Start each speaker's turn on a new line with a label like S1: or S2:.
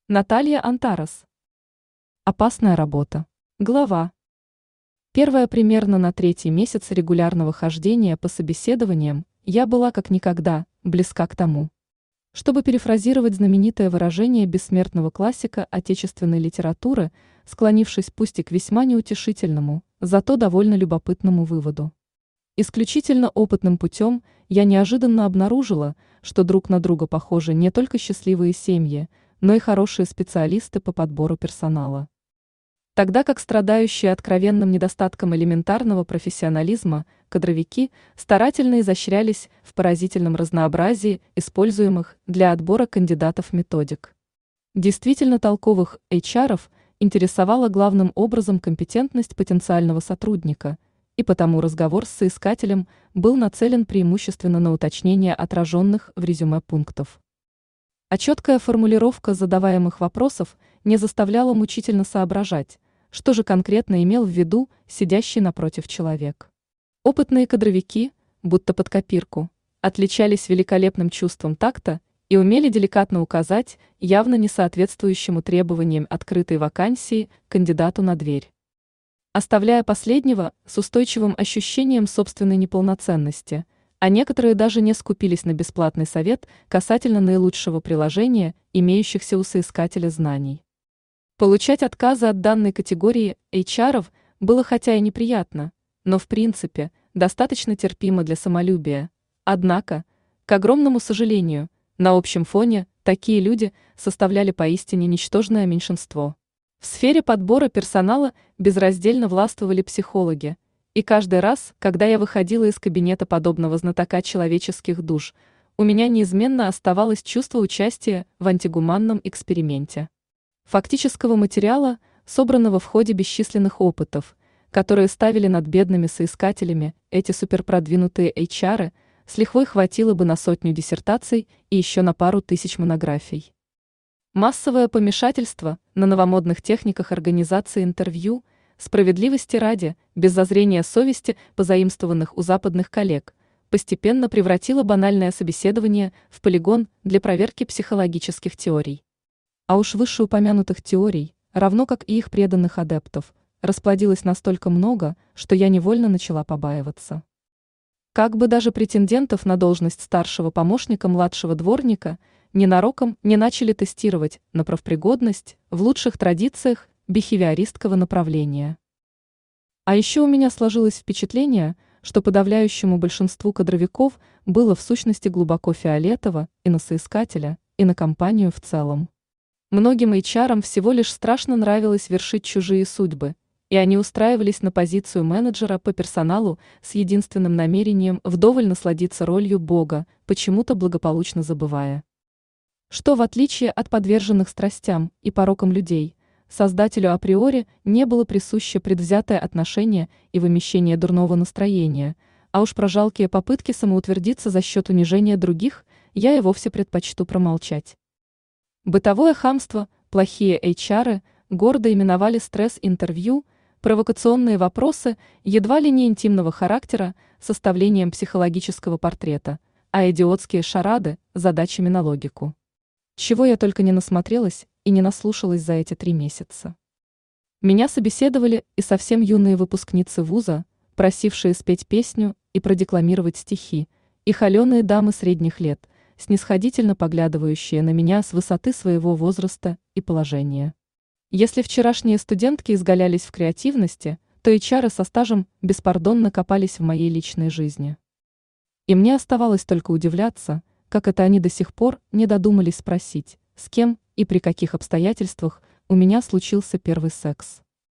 S1: Наталья Антарас. Опасная работа. Глава. Первая примерно на третий месяц регулярного хождения по собеседованиям я была как никогда близка к тому, чтобы перефразировать знаменитое выражение бессмертного классика отечественной литературы, склонившись пусть и к весьма неутешительному, зато довольно любопытному выводу. Исключительно опытным путем я неожиданно обнаружила, что друг на друга похожи не только счастливые семьи, но и хорошие специалисты по подбору персонала. Тогда как страдающие откровенным недостатком элементарного профессионализма кадровики старательно изощрялись в поразительном разнообразии используемых для отбора кандидатов методик. Действительно толковых HR-ов интересовала главным образом компетентность потенциального сотрудника, и потому разговор с соискателем был нацелен преимущественно на уточнение отраженных в резюме пунктов. А четкая формулировка задаваемых вопросов не заставляла мучительно соображать, что же конкретно имел в виду сидящий напротив человек. Опытные кадровики, будто под копирку, отличались великолепным чувством такта и умели деликатно указать явно не соответствующему требованиям открытой вакансии кандидату на дверь, оставляя последнего с устойчивым ощущением собственной неполноценности, а некоторые даже не скупились на бесплатный совет касательно наилучшего приложения имеющихся у соискателя знаний. Получать отказы от данной категории HR-ов было хотя и неприятно, но в принципе достаточно терпимо для самолюбия. Однако, к огромному сожалению, на общем фоне такие люди составляли поистине ничтожное меньшинство. В сфере подбора персонала безраздельно властвовали психологи, и каждый раз, когда я выходила из кабинета подобного знатока человеческих душ, у меня неизменно оставалось чувство участия в антигуманном эксперименте. Фактического материала, собранного в ходе бесчисленных опытов, которые ставили над бедными соискателями эти суперпродвинутые HR, с лихвой хватило бы на 100 диссертаций и еще на пару тысяч монографий. Массовое помешательство на новомодных техниках организации интервью, справедливости ради, без зазрения совести, позаимствованных у западных коллег, постепенно превратило банальное собеседование в полигон для проверки психологических теорий. А уж вышеупомянутых теорий, равно как и их преданных адептов, расплодилось настолько много, что я невольно начала побаиваться. Как бы даже претендентов на должность старшего помощника младшего дворника ненароком не начали тестировать на профпригодность в лучших традициях бихевиористского направления. А еще у меня сложилось впечатление, что подавляющему большинству кадровиков было в сущности глубоко фиолетово и на соискателя, и на компанию в целом. Многим HR-ам всего лишь страшно нравилось вершить чужие судьбы, и они устраивались на позицию менеджера по персоналу с единственным намерением вдоволь насладиться ролью Бога, почему-то благополучно забывая, что в отличие от подверженных страстям и порокам людей, создателю априори не было присуще предвзятое отношение и вымещение дурного настроения, а уж про жалкие попытки самоутвердиться за счет унижения других я и вовсе предпочту промолчать. Бытовое хамство, плохие HR гордо именовали стресс-интервью, провокационные вопросы едва ли не интимного характера составлением психологического портрета, а идиотские шарады задачами на логику. Чего я только не насмотрелась и не наслушалась за эти 3 месяца. Меня собеседовали и совсем юные выпускницы вуза, просившие спеть песню и продекламировать стихи, и холеные дамы средних лет, снисходительно поглядывающие на меня с высоты своего возраста и положения. Если вчерашние студентки изгалялись в креативности, то HR со стажем беспардонно копались в моей личной жизни. И мне оставалось только удивляться, как это они до сих пор не додумались спросить, с кем и при каких обстоятельствах у меня случился первый секс.